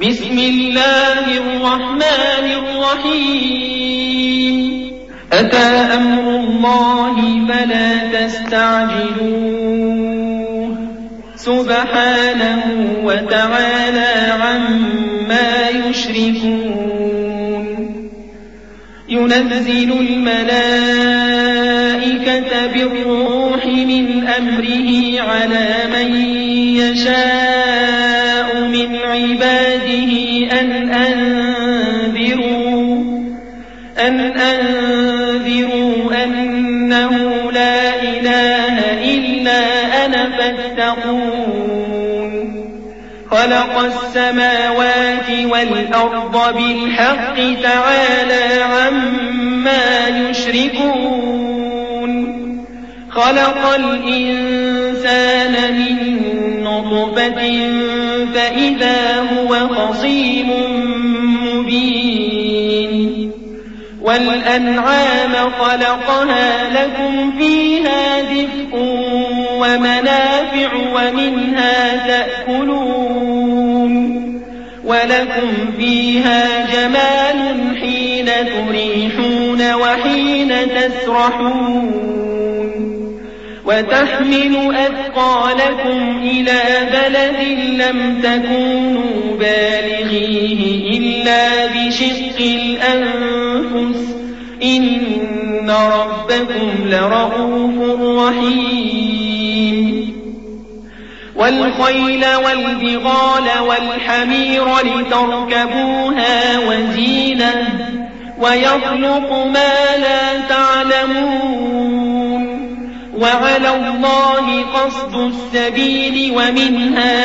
بسم الله الرحمن الرحيم أتى أمر الله فلا تستعجلوه سبحانه وتعالى عما يشركون ينزل الملائكة بالروح من أمره على من يشاء من عباده أن أنذروا أنه لا إله إلا أنا فاتقون خلق السماوات والأرض بالحق تعالى عما يشركون خلق الإنسان من نطفة فإذا هو خصيم مبين والأنعام خلقها لكم فيها دفء ومنافع ومنها تأكلون ولكم فيها جمال حين تريحون وحين تسرحون وتحمل أثقالكم إلى بلد لم تكونوا بالغيه إلا بشق الأنفس إن ربكم لرؤوف رحيم والخيل والبغال والحمير لتركبوها وزينة ويخلق ما لا تعلمون وعلى الله قصد السبيل ومنها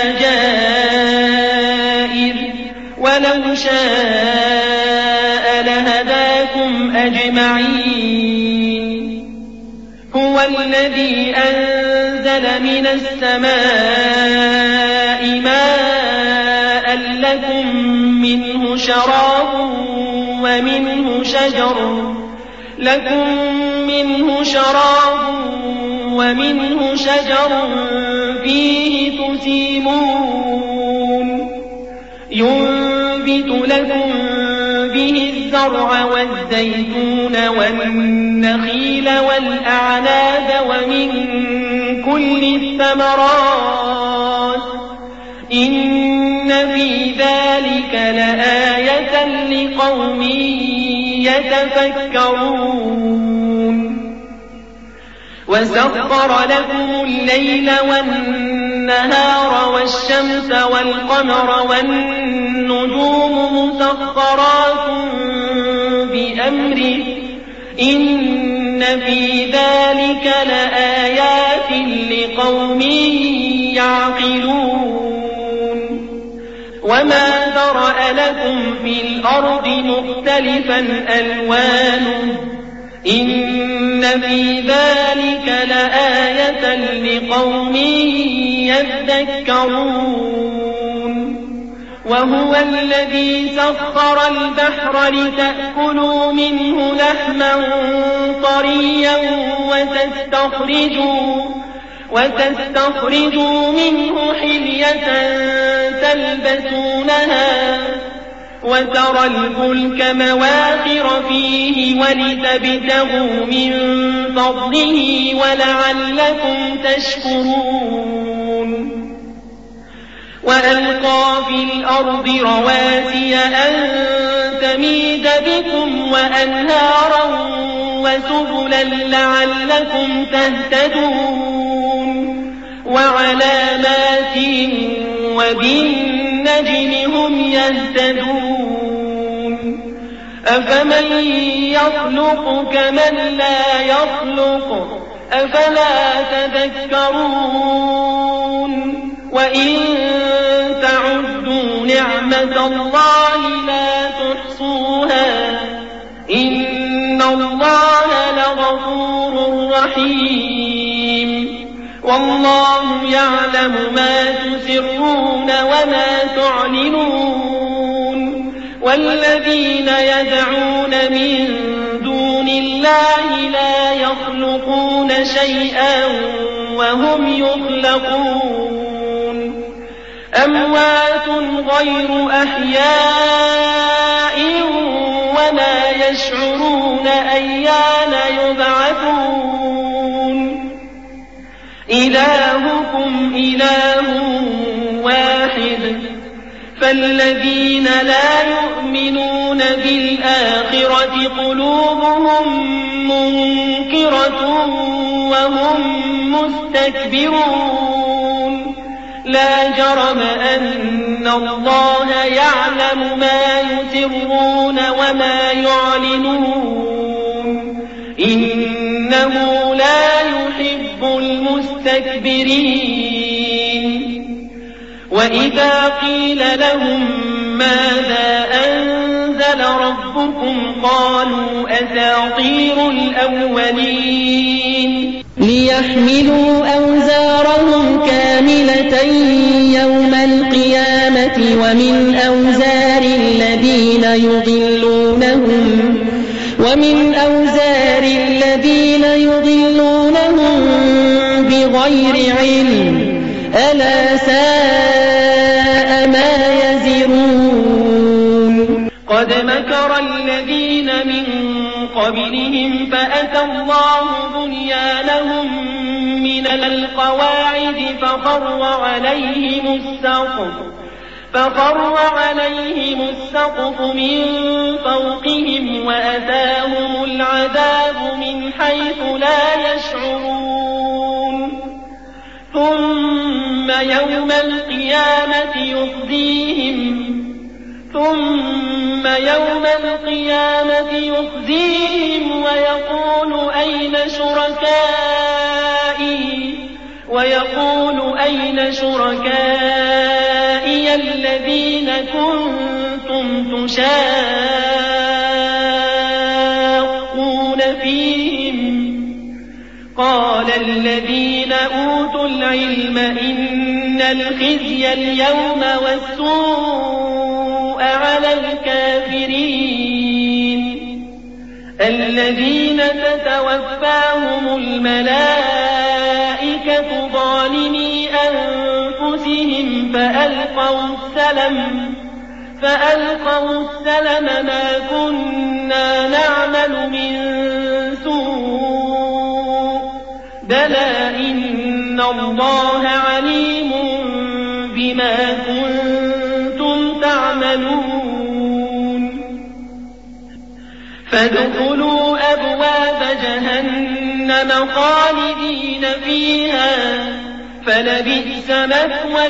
جائر ولو شاء لهداكم أجمعين هو الذي أنزل من السماء ماء لكم منه شراب ومنه شجر فيه تسيمون ينبت لكم به الزرع والزيتون والنخيل والأعناب ومن كل الثمرات إن في ذلك لآية لقوم يتفكرون وسخر لكم الليل والنهار والشمس والقمر والنجوم مسخرات بأمره إن في ذلك لآيات لقوم يعقلون وما ذرأ لكم في الأرض مختلفا ألوانه إن في ذلك لآية لقوم يذكرون وهو الذي سخر البحر لتأكلوا منه لحما طريا وتستخرجوا منه حلية تلبسونها وترى الفلك مواخر فيه ولتبتغوا من فضله ولعلكم تشكرون وألقى في الأرض رواسي أن تميد بكم وأنهارا وسبلا لعلكم تهتدون وعلامات وبالنجم هم يهتدون أفمن يخلق كمن لا يخلق أفلا تذكرون وإن تعدوا نعمة الله لا تحصوها إن الله لغفور رحيم والله يعلم ما تسرون وما تعلنون والذين يدعون من دون الله لا يخلقون شيئا وهم يخلقون أموات غير أحياء وما يشعرون أيان يبعثون إلهكم إله واحد فالذين لا يؤمنون بالآخرة قلوبهم منكرة وهم مستكبرون لا جرم أن الله يعلم ما يسرون وما يعلنون إنه لا يحب المستكبرين وإذا قيل لهم ماذا أنزل ربكم قالوا أساطير الأولين ليحملوا أوزارهم كاملة يوم القيامة ومن أوزار الذين يضلونهم بغير علم ألا ساء ما يزرون قد مكر الذين من قبلهم فأتى الله بنيانهم من القواعد فخر عليهم السقف من فوقهم وأتاهم العذاب من حيث لا يشعرون ثم يوم القيامة يخزيهم ويقول أين شركائي الذين كنتم تشاقون فيهم قال الذين أوتوا العلم إن الخزي اليوم والسوء على الكافرين الذين تتوفاهم الملائكة ظالمي أنفسهم فألقوا السلم ما كنا نعمل من سوء بلى إن الله عليم بما كنتم تعملون فادخلوا أبواب جهنم خالدين فيها فلبئس مثوى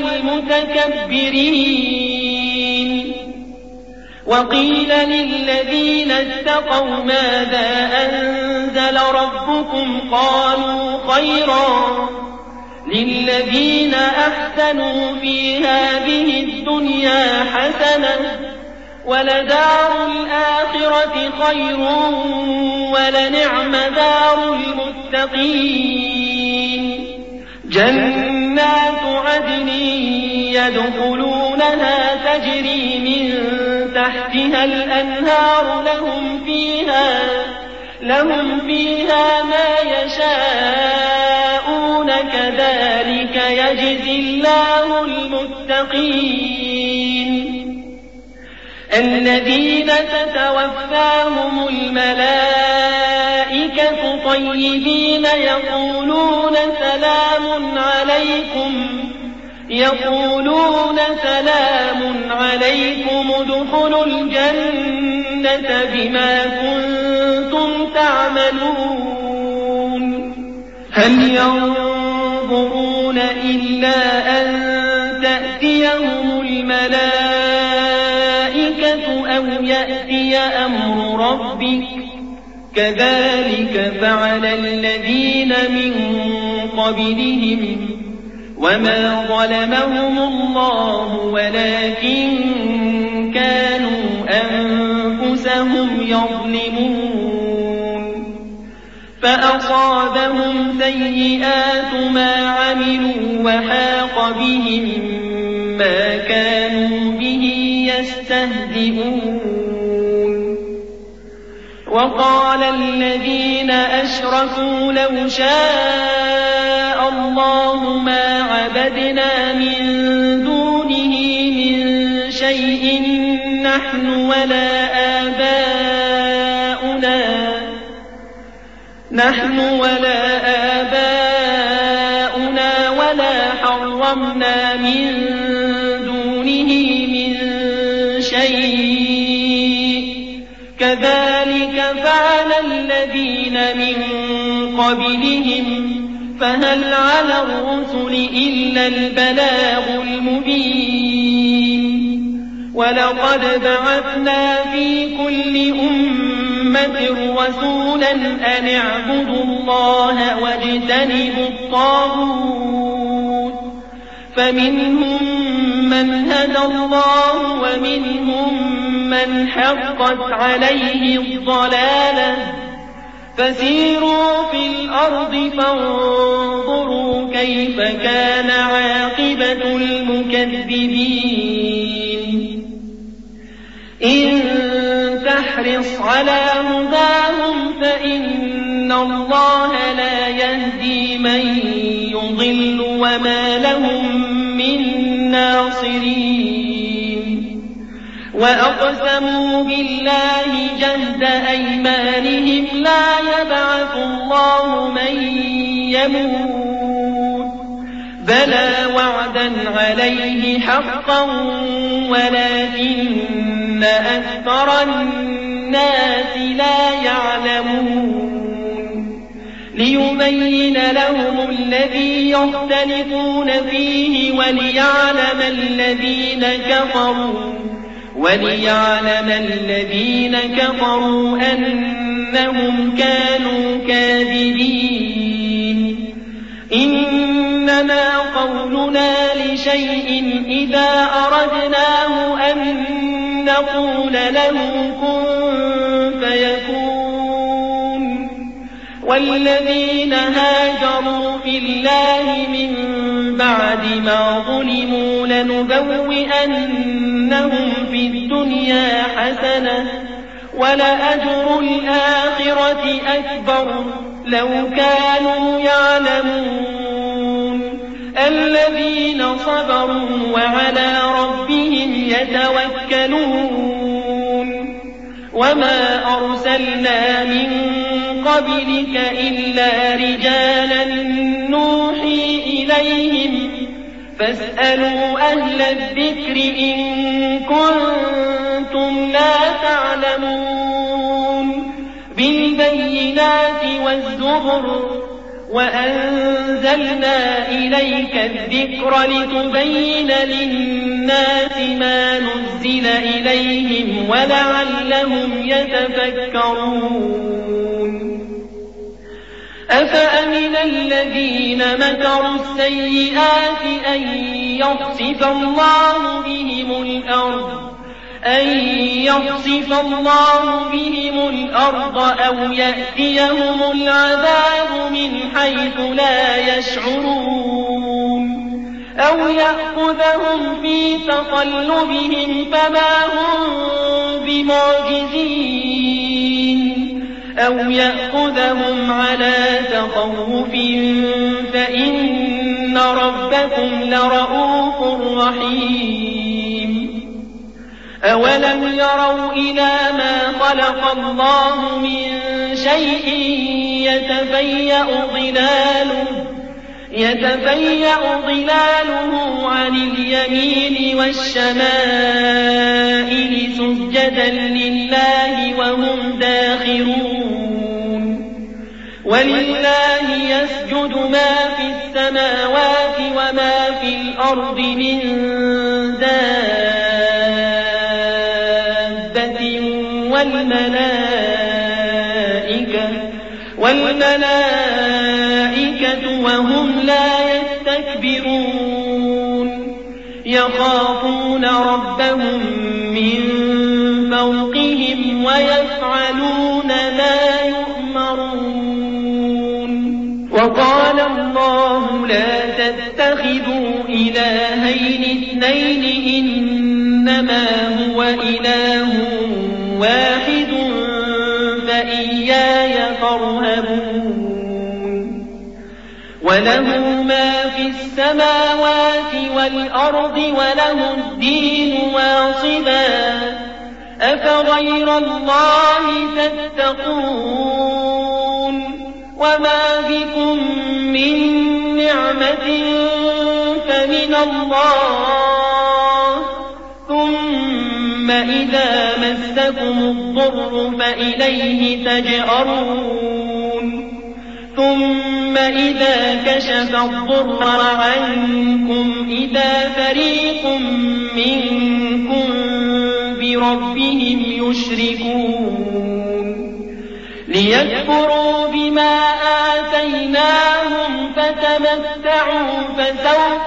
المتكبرين وقيل للذين اتقوا ماذا أنزل ربكم قالوا خيرا للذين أحسنوا في هذه الدنيا حسنة ولدار الآخرة خير ولنعم دار المتقين جنات عدن يدخلونها تجري من تحتها الأنهار لهم فيها ما يشاءون كذلك يجزي الله المتقين الذين تتوفاهم الملائكة طيبين يقولون سلام عليكم ادخلوا الجنة بما كنتم تعملون هل ينظرون إلا أن تأتيهم الملائكة أو يأتي أمر ربك كذلك فعل الذين من قبلهم وما ظلمهم الله ولكن كانوا أنفسهم يظلمون فأصابهم سيئات ما عملوا وحاق بهم ما كانوا به يستهزئون وقال الذين أشركوا لو شاء الله ما عبدنا من دونه شيء نحن ولا آباؤنا ولا حرمنا من دونه من شيء كذلك فعل الذين من قبلهم فهل على الرسل إلا البلاغ المبين ولقد بعثنا في كل أمة رسولا أن اعبدوا الله واجتنبوا الطاغوت فمنهم من هدى الله ومنهم من حقت عليه الضلالة فسيروا في الأرض فانظروا كيف كان عاقبة المكذبين إن تحرص على هداهم فإن الله لا يهدي من يضل وما لهم من ناصرين وأقسموا بالله جهد أيمانهم لا يبعث الله من يموت بلى وعدا عليه حقا ولكن أكثر الناس لا يعلمون ليبين لهم الذي يختلفون فيه وليعلم الذين كفروا أنهم كانوا كاذبين إنما قولنا لشيء إذا أردناه أن نقول له كن فيكون والذين هاجروا في الله من بعد ما ظلموا لنبوئنهم في الدنيا حسنة ولأجر الآخرة أكبر لو كانوا يعلمون الذين صبروا وعلى ربهم يتوكلون وما أرسلنا من قبلك إلا رجالا نوحي إليهم فاسألوا أهل الذكر إن كنتم لا تعلمون بالبينات والزبر وأنزلنا إليك الذكر لتبين للناس ما نزل إليهم ولعلهم يتفكرون أفأمن الذين مكروا السيئات أن يخسف الله بهم الأرض أو يأتيهم العذاب من حيث لا يشعرون أو يأخذهم في تقلبهم فما هم بمعجزين أو يأخذهم على تخوف فإن ربكم لرؤوف رحيم أولم يروا إلى ما خلق الله من شيء يتفيأ ظلاله عن اليمين والشمائل سجدا لله وهم داخرون ولله يسجد ما في السماوات وما في الأرض من دابة والملائكة وهم لا يستكبرون يخافون ربهم من فوقهم ويفعلون ما يؤمرون وقال الله لا تتخذوا إلهين اثنين إنما هو إله واحد فإياي فارهبون وله ما في السماوات والأرض وله الدين واصبا أفغير الله تتقون وما بكم من نعمة فمن الله ثم إذا مسكم الضر فإليه تجأرون ثم إذا كشف الضر عنكم إذا فريق منكم بربهم يشركون ليكفروا بما آتيناهم فتمتعوا فسوف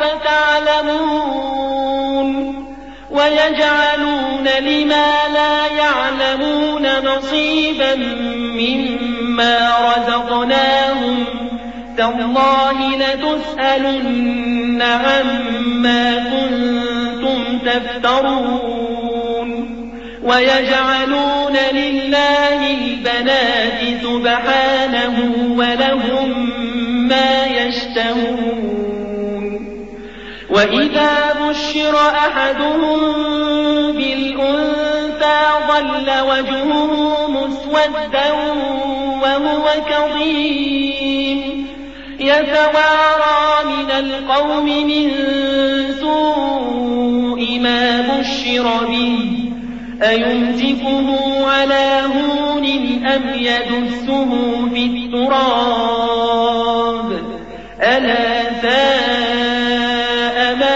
تعلمون ويجعلون لما لا يعلمون نصيبا مما رزقناهم تالله لتسألن عما كنتم تفترون ويجعلون لله البنات سبحانه ولهم ما يشتهون وإذا بشر أحدهم بالأنثى ظل وجهه مسودا وهو كظيم يتوارى من القوم من سوء ما بشر به أيمسكه على هون أم يدسه في التراب ألا ساء ما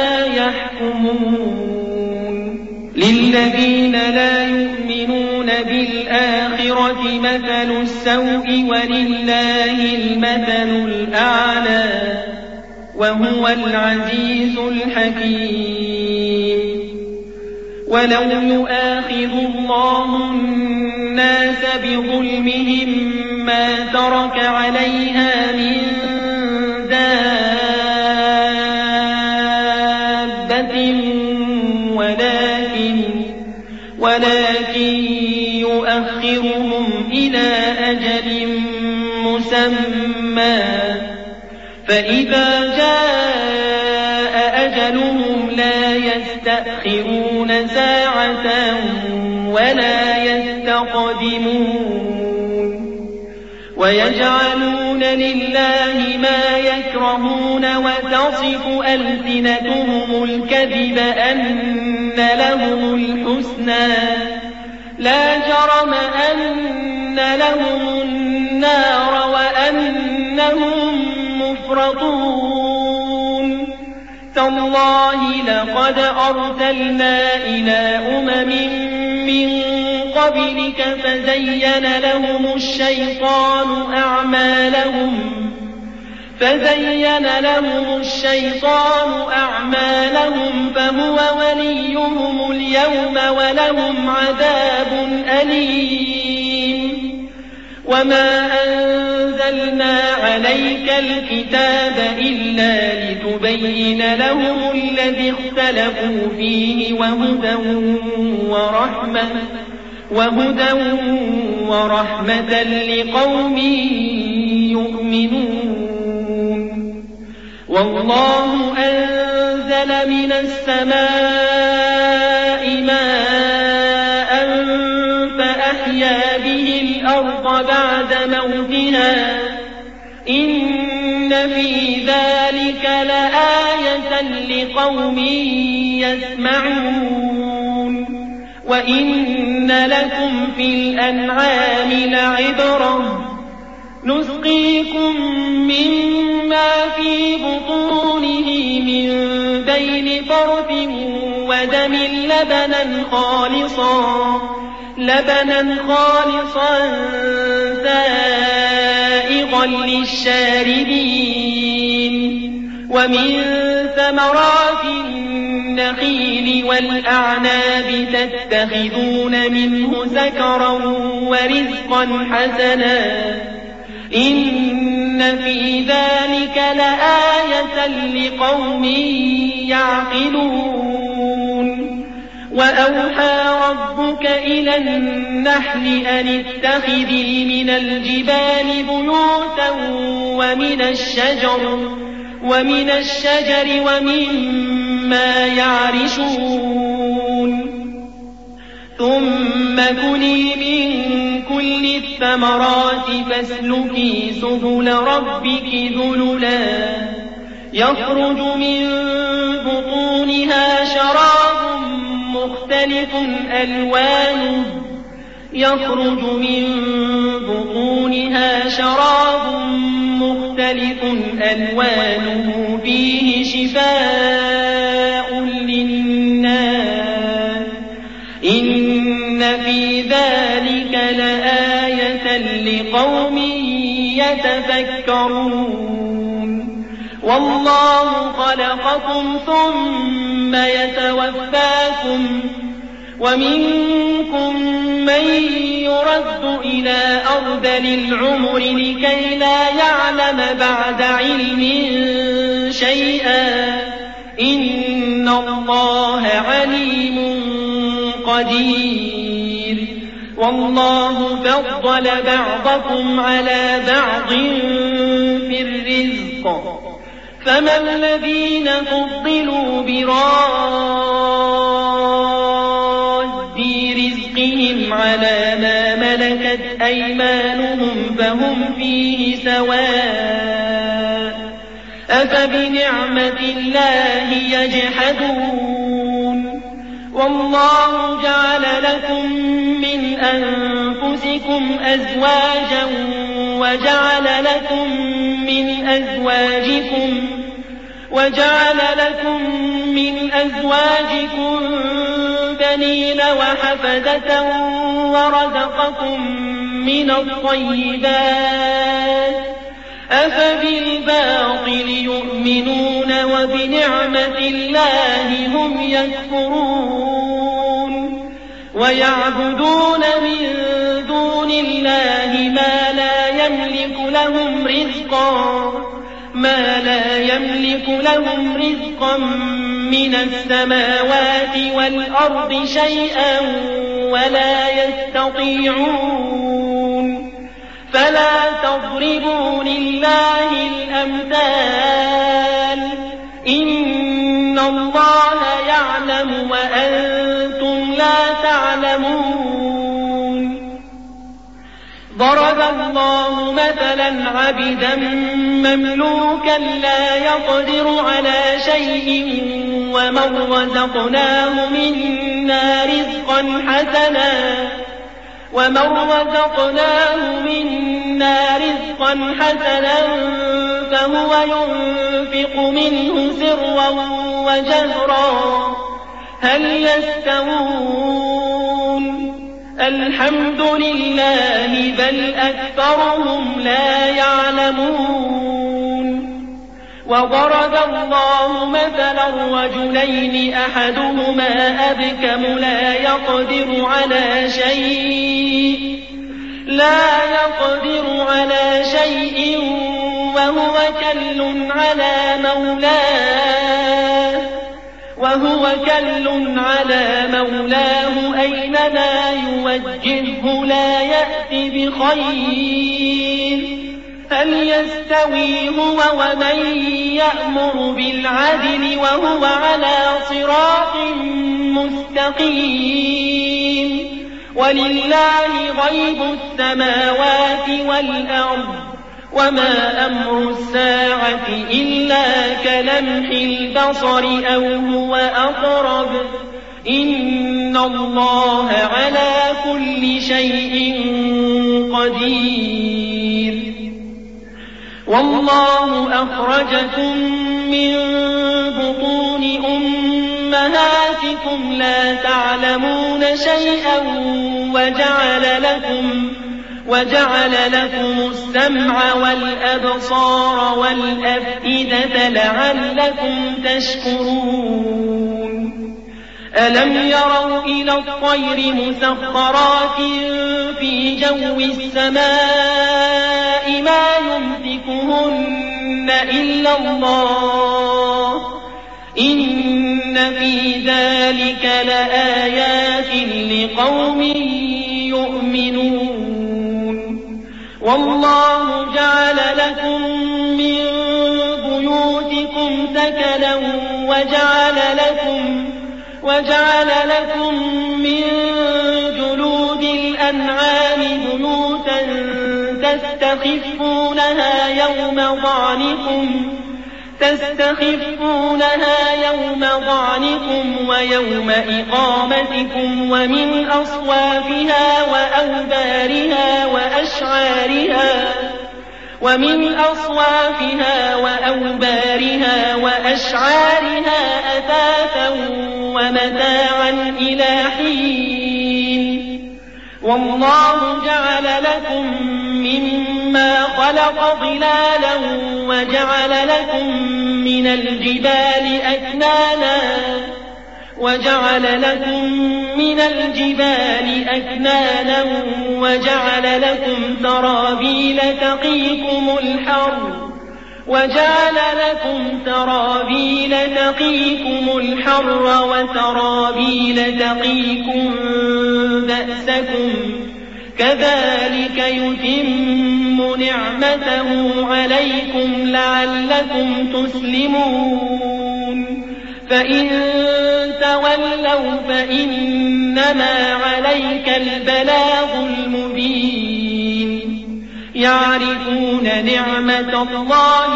يحكمون للذين لا يؤمنون بالآخرة مثل السوء ولله المثل الأعلى وهو العزيز الحكيم ولو يؤاخذ الله الناس بظلمهم ما ترك عليها من دابة ولكن يؤخرهم إلى أجل مسمى فإذا جاء أجلهم لا يستأخرون ساعة ولا يستقدمون ويجعلون لله ما يكرهون وتصف ألسنتهم الكذب أن لهم الحسنى لا جرم أن لهم النار وأنهم مفرطون تالله لقد أرسلنا إلى أمم من قبلك فزين لهم الشيطان أعمالهم فهو وليهم اليوم ولهم عذاب أليم وما أنزلنا عليك الكتاب إلا لتبين لهم الذي اختلفوا فيه وهدى ورحمة لقوم يؤمنون والله أنزل من السماء ماء فأحيا به الأرض بعد موتها إن في ذلك لآية لقوم يسمعون وإن لكم في الأنعام لعبرة نسقيكم مما في بطونه من بين فرث ودم لبنا خالصا سائغا للشاربين ومن ثمرات النخيل والأعناب تتخذون منه سكرا ورزقا حسنا إن في ذلك لآية لقوم يعقلون وأوحى ربك ربك إلى النحل أن اتخذي من الجبال بيوتا ومن الشجر ومما يعرشون ثم كلي من كل الثمرات فاسلكي سبل ربك ذللا يخرج من بطونها شراب مختلف ألوانه فيه شفاء للناس إن في ذلك لآية لقوم يتفكرون والله خلقكم ثم يتوفاكم ومنكم من يرد إلى أرذل العمر لكي لا يعلم بعد علم شيئا إن الله عليم قدير والله فضل بعضكم على بعض في الرزق فما الذين فضلوا براد رزقهم على ما ملكت أيمانهم فهم فيه سواء أفبنعمة الله يجحدون والله جعل لكم من أنفسكم أزواجا وجعل لكم من أزواجكم بنين وحفدة ورزقكم من الطيبات أفبالباطل يؤمنون وبنعمة الله هم يكفرون ويعبدون من دون الله ما لا يملك لهم رزقا من السماوات والأرض شيئا ولا يستطيعون فلا تضربوا لله الأمثال إن الله يعلم وأنتم لا تعلمون ضرب الله مثلا عبدا مملوكا لا يقدر على شيء ومن رزقناه منا رزقا حسنا فهو ينفق منه سرا وجهرا هل يستوون الحمد لله بل أكثرهم لا يعلمون وضرب الله مثلا رجلين أحدهما أبكم لا يقدر على شيء وهو كل على مولاه أينما يوجهه لا يأتي بخير هل يستوي هو ومن يأمر بالعدل وهو على صراط مستقيم ولله غيب السماوات والأرض وما أمر الساعة إلا كلمح البصر أو هو أقرب إن الله على كل شيء قدير والله أخرجكم من بطون أمهاتكم لا تعلمون شيئا وجعل لكم السمع والأبصار والأفئدة لعلكم تشكرون ألم يروا إلى الطير مسخرات في جو السماء ما يمسكهن إلا الله إن إن في ذلك لآيات لقوم يؤمنون والله جعل لكم من بيوتكم سكنا وجعل لكم من جلود الأنعام بيوتا تستخفونها يوم ضعنكم ويوم إقامتكم ومن أصوافها وأوبارها وأشعارها أثاثا ومتاعا إلى حين والله جعل لكم مما خلق ظلالا وجعل لكم من الجبال أكنانا وجعل لكم سرابيل تقيكم الحر وسرابيل تقيكم بأسكم كذلك يتم نعمته عليكم لعلكم تسلمون فإن تولوا فإنما عليك البلاغ المبين يعرفون نعمة الله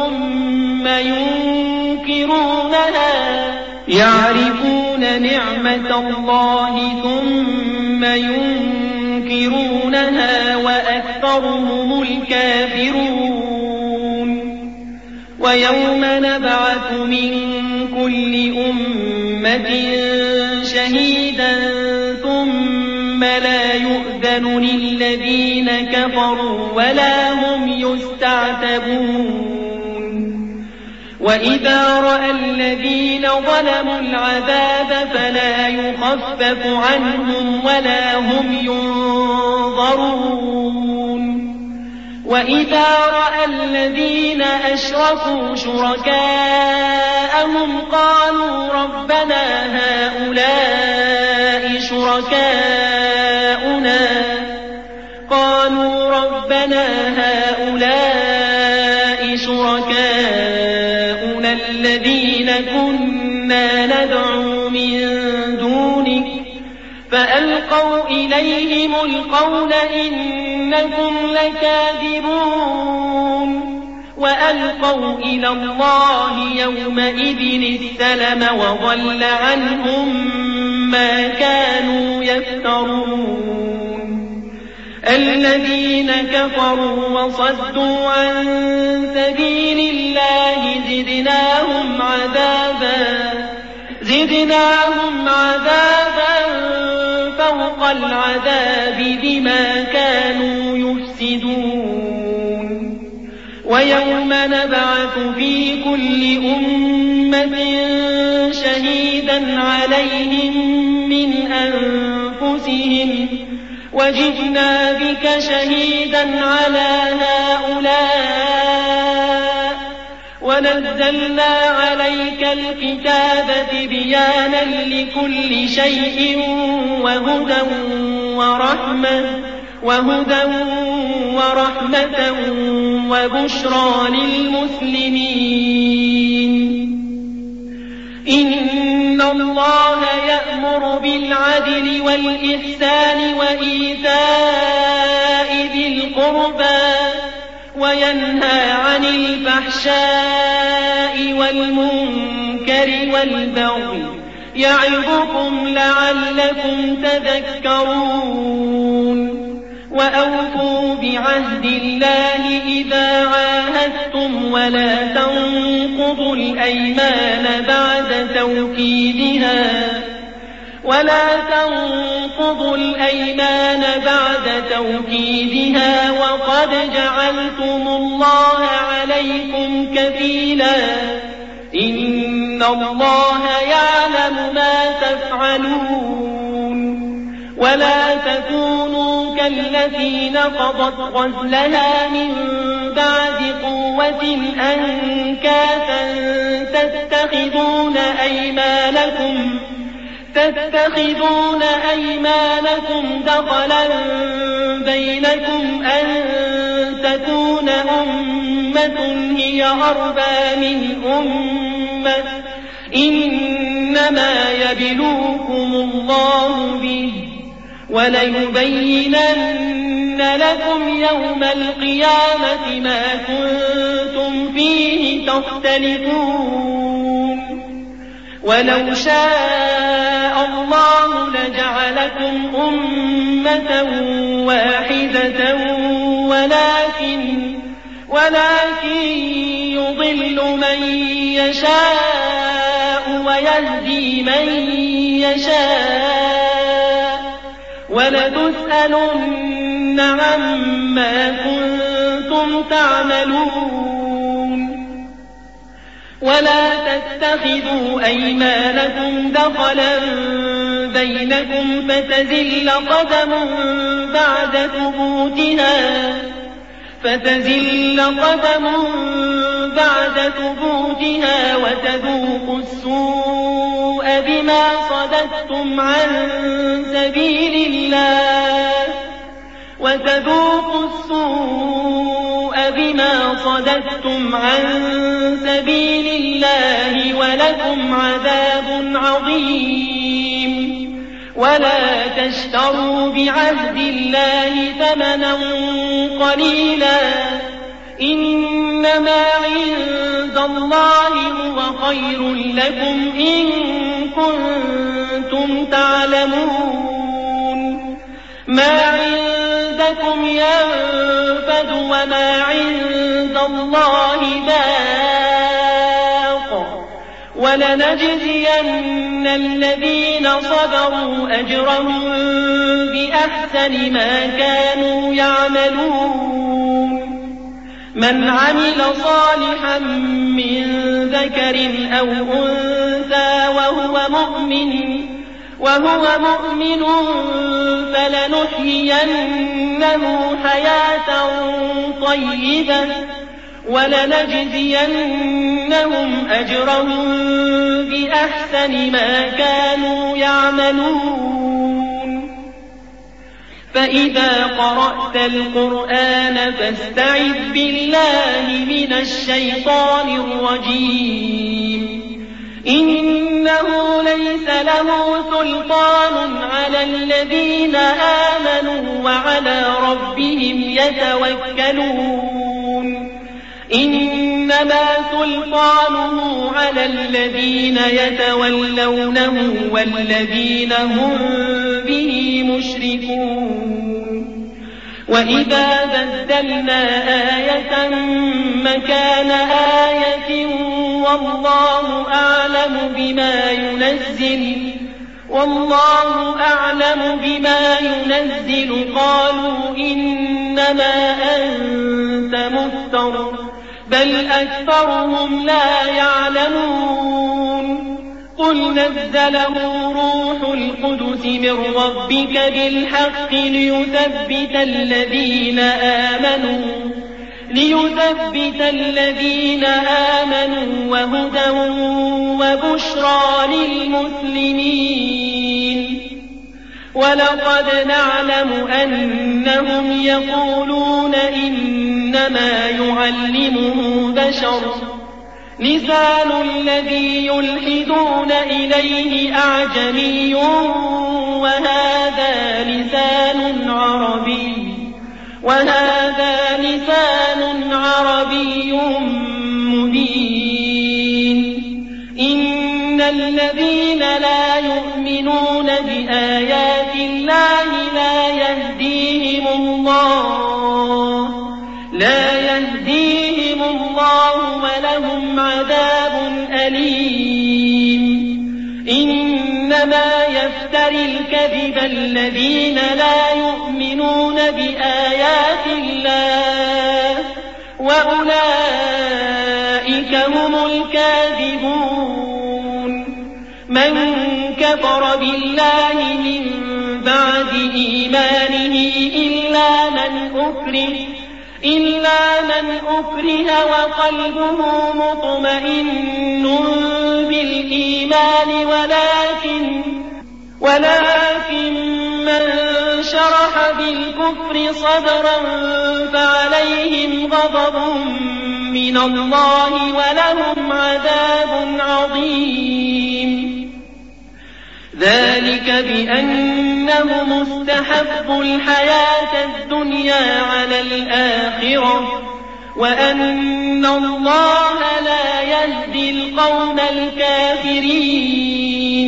ثم ينكرونها وأكثرهم الكافرون ويوم نبعث من كل أمة شهيدا ثم لا يؤذن للذين كفروا ولا هم يستعتبون وإذا رأى الذين ظلموا العذاب فلا يخفف عنهم ولا هم ينظرون وإذا رأى الذين أشركوا شركاءهم قالوا ربنا هؤلاء شركاؤنا الذين كنا ندعو من دونك فألقوا إليهم القول إنكم لكاذبون وألقوا إلى الله يومئذ السلم وضل عنهم ما كانوا يفترون الذين كفروا وصدوا عن سبيل الله زدناهم عذابا فوق العذاب بما كانوا يفسدون ويوم نبعث في كل أمة شهيدا عليهم من أنفسهم وجئنا بك شهيدا على هؤلاء ونزلنا عليك الكتاب تبيانا لكل شيء وهدى ورحمة وبشرى للمسلمين إن الله يأمر بالعدل والإحسان وإيتاء ذي القربى وينهى عن الفحشاء والمنكر والبغي يعظكم لعلكم تذكرون وأوفوا بعهد الله إذا عاهدتم ولا تنقضوا الأيمان بعد توكيدها وقد جعلتم الله عليكم كفيلا إن الله يعلم ما تفعلون ولا تكونوا التي نقضت غزلها من بعد قوة أنكاثا تتخذون أيمانكم دخلا بينكم أن تكون أمة هي أربى من أمة إنما يبلوكم الله به وليبينن لكم يوم القيامة ما كنتم فيه تختلفون ولو شاء الله لجعلكم أمة واحدة ولكن يضل من يشاء ويهدي من يشاء ولتسألن عما كنتم تعملون ولا تتخذوا أيمانكم دخلا بينكم فتزل قدم بعد ثبوتها وتذوقوا السوء بما صددتم عن سبيل الله ولكم عذاب عظيم ولا تشتروا بعهد الله ثمنا قليلا إنما عند الله هو خير لكم إن كنتم تعلمون ما عندكم ينفد وما عند الله باق ولنجزين الذين صبروا أجرهم بأحسن ما كانوا يعملون من عمل صالحا من ذكر أو أنثى وهو مؤمن فلنحيينه حياة طيبة ولنجزينهم أجرهم بأحسن ما كانوا يعملون فإذا قرأت القرآن فاستعذ بالله من الشيطان الرجيم إنه ليس له سلطان على الذين آمنوا وعلى ربهم يتوكلون إنما سلطانه على الذين يتولونه والذين هم به مشركون وإذا بدلنا آية مكان آية والله أعلم بما ينزل قالوا إنما أنت مفتر بل أكثرهم لا يعلمون قل نزله روح القدس من ربك بالحق ليثبت الذين آمنوا وهدى وبشرى للمسلمين ولقد نعلم أنهم يقولون إنما يعلمه بشر لسان الذي يلحدون إليه أعجمي وهذا لسان عربي مبين إن الذين لا يؤمنون بآيات الله لا يهديهم الله ولهم عذاب أليم إنما يفتري الكذب الذين لا يؤمنون بآيات الله وأولئك هم الكاذبون من كفر بالله من بعد إيمانه إلا إلا من أكره وقلبه مطمئن بالإيمان ولكن من شرح بالكفر صدرا فعليهم غضب من الله ولهم عذاب عظيم. ذلك بأنهم استحبوا الحياة الدنيا على الآخرة وأن الله لا يهدي القوم الكافرين.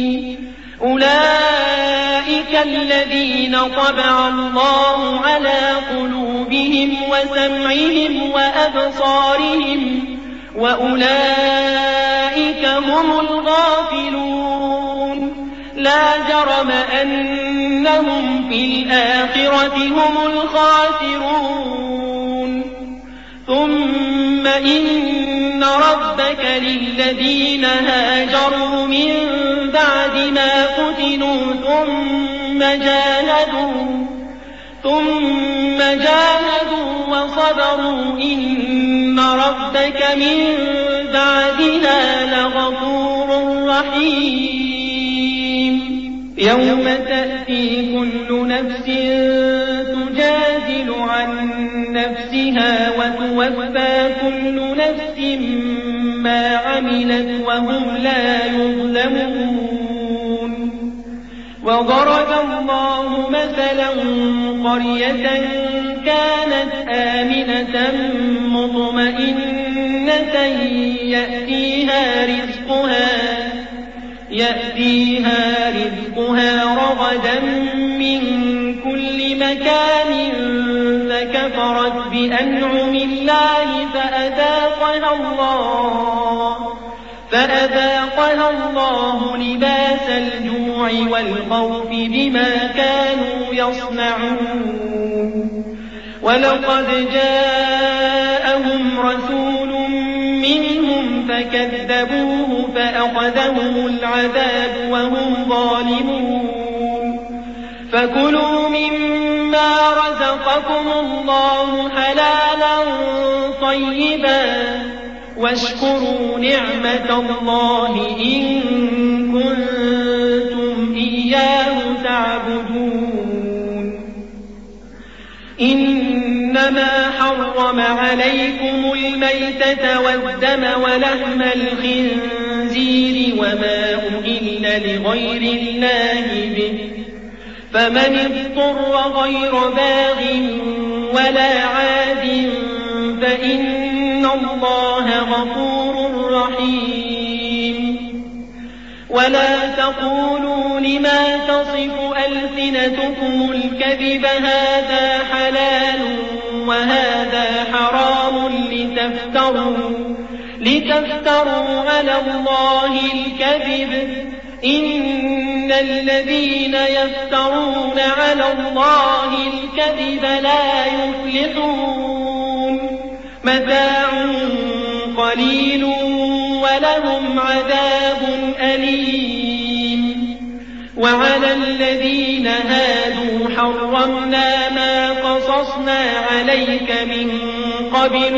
أولئك الذين طبع الله على قلوبهم وسمعهم وأبصارهم وأولئك هم الغافلون. لا جرم أنهم في الآخرة هم الخاسرون. ثم إن ربك للذين هاجروا من بعد ما فتنوا ثم جاهدوا وصبروا إن ربك من بعدها لغفور رحيم. يوم تأتي كل نفس تجادل عن نفسها وتوفى كل نفس ما عملت وهم لا يظلمون. وضرب الله مثلا قرية كانت آمنة مطمئنة يأتيها رزقها رغدا من كل مكان فكفرت بأنعم الله فأذاقها الله لباس الجوع والخوف بما كانوا يصنعون. ولقد جاءهم رسول منهم فكذبوه فأخذهم العذاب وهم ظالمون. فكلوا مما رزقكم الله حلالا طيبا واشكروا نعمة الله إن كنتم إياه تعبدون. إنما حرم عليكم الميتة والدم ولحم الخنزير وما أهل لغير الله به فمن اضطر غير باغ ولا عاد فإن الله غفور رحيم. ولا تقولوا لما تصف ألسنتكم الكذب هذا حلال وهذا حرام لتفتروا على الله الكذب. إن الذين يفترون على الله الكذب لا يفلحون. متاع قليل ولهم عذاب أليم. وعلى الذين هادوا حرمنا ما قصصنا عليك من قبل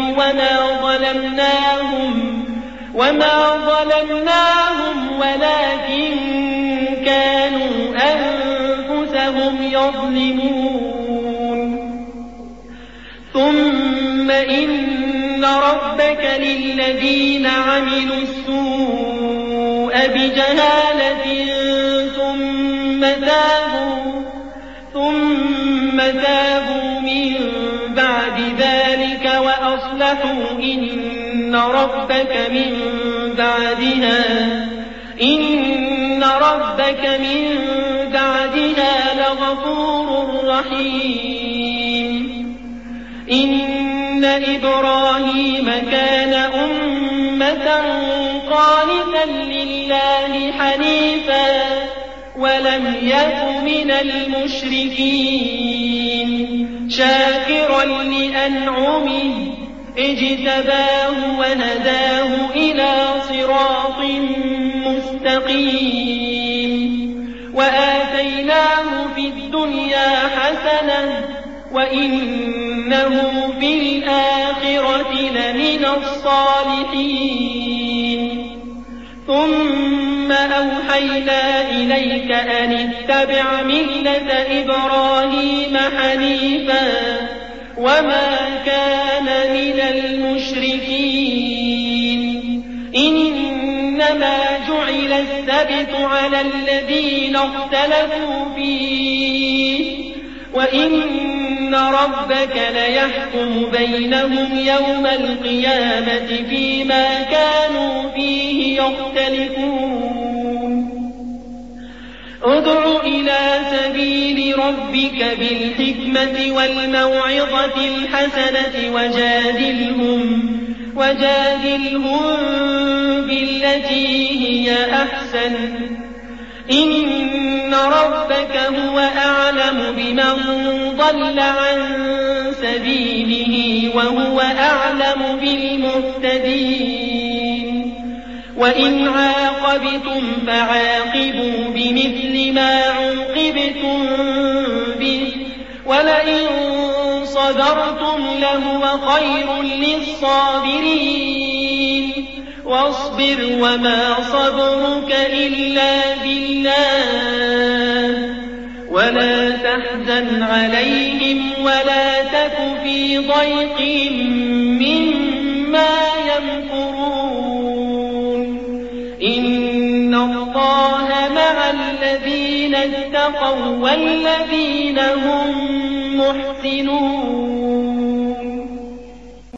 وما ظلمناهم ولكن كانوا أنفسهم يظلمون. ثم إن ربك للذين عملوا السوء بجهالة ثم تابوا من بعد ذلك وأصلحوا إن ربك من بعدها لغفور رحيم. إن إبراهيم كان أمة قانتا لله حنيفا ولم يك من المشركين. شاكرا لأنعمه اجتباه وهداه إلى صراط مستقيم. وآتيناه في الدنيا حسنة وإنه في الآخرة لمن الصالحين ثم أوحينا إليك أن اتبع ملة إبراهيم حنيفا وما كان من المشركين إنما جعل السبت على الذين اختلفوا فيه وإن ربك ليحكم بينهم يوم القيامة فيما كانوا فيه يختلفون ادع إلى سبيل ربك بالحكمة والموعظة الحسنة وجادلهم بالتي هي أحسن إن ربك هو أعلم بمن ضل عن سبيله وهو أعلم بالمهتدين وإن عاقبتم فعاقبوا بمثل ما عوقبتم به ولئن صبرتم لهو خير للصابرين واصبر وما صبرك إلا بالله ولا تحزن عليهم ولا تك في ضيق مما يمكرون إن الله مع الذين اتقوا والذين هم محسنون